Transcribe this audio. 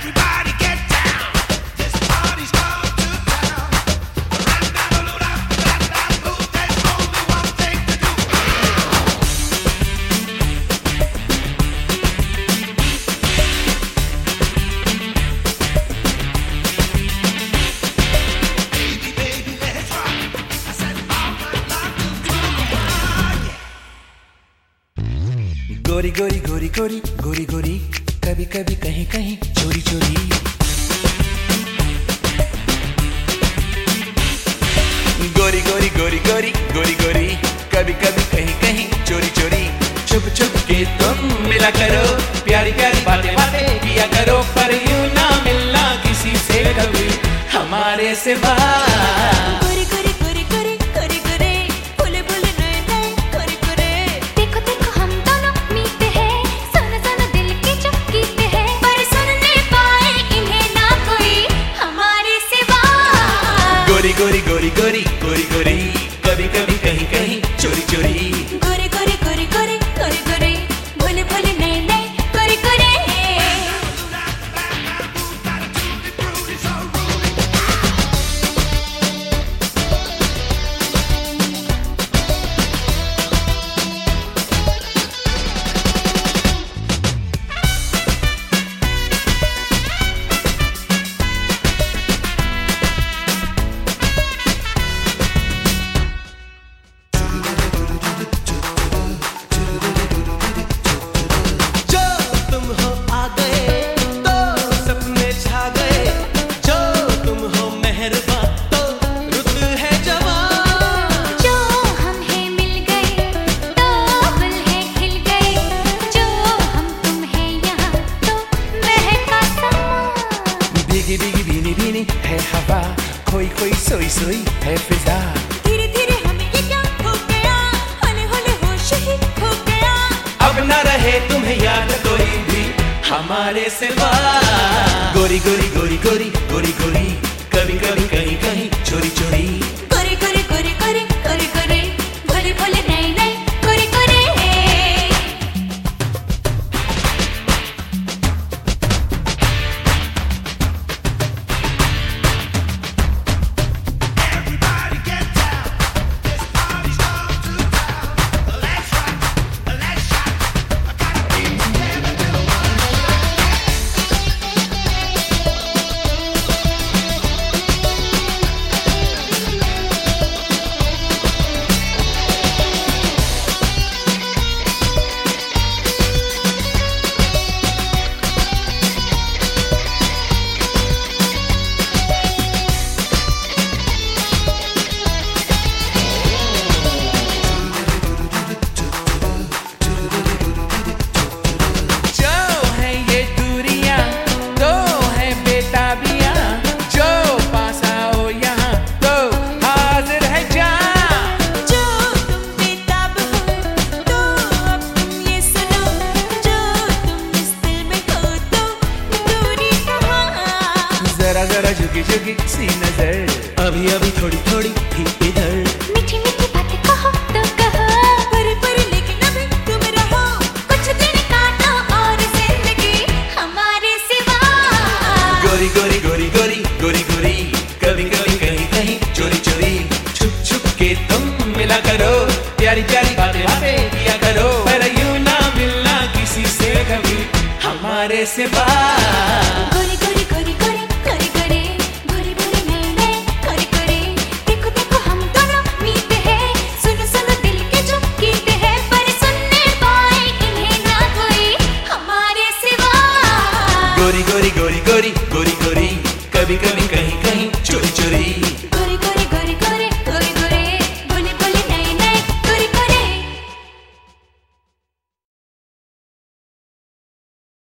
गोरी गोरी गोरी गोरी गोरी गोरी कभी कभी कहीं कहीं चोरी चोरी। गोरी गोरी गोरी गोरी गोरी गोरी कभी कभी कहीं कहीं चोरी चोरी। छुप छुप के तुम मिला करो, प्यारी प्यारी बातें बातें किया करो, पर यूं ना मिलना किसी से कभी हमारे सिवा। गोरी गोरी गोरी गोरी गोरी कभी कभी कहीं कहीं चोरी चोरी। गोरी गोरी गोरी गोरी गोरी गोरी भोले भोले नए नए गोरी गोरी। भीगी भीगी भीनी भीनी है हवा, खोई खोई सोई सोई है फिजा। धीरे धीरे हमें ये क्या हो गया, हौले हौले होश ही खो गया। अब न रहे तुम्हें याद कोई भी हमारे सिवा। गोरी गोरी गोरी गोरी गोरी गोरी कभी कभी कहीं कहीं चोरी चोरी। गोरी गोरी गोरी गोरी गोरी गोरी भोले भोले नए नए गोरी गोरी। जरा जरा झुकी झुकी सी नजर, अभी अभी थोड़ी थोड़ी थी इधर। मीठी मीठी बातें कहो तो कहो, परी परी लेकिन अभी तुम रहो। कुछ दिन काटो और जिंदगी हमारे सिवा। गोरी गोरी गोरी गोरी गोरी गोरी कभी कभी कहीं कहीं चोरी चोरी। छुप छुप के तुम मिला करो, प्यारी प्यारी बातें बातें किया करो, पर यूं ना मिलना किसी से कभी हमारे सिवा। गोरी गोरी गोरी गोरी गोरी गोरी भोले भोले नए नए गोरी गोरी। देखो देखो हम दोनों मीते हैं, सुनो सुनो दिल के जो गीत है, पर सुनने पाए इन्हें ना कोई हमारे सिवा। गोरी गोरी गोरी गोरी गोरी गोरी कभी कभी कहीं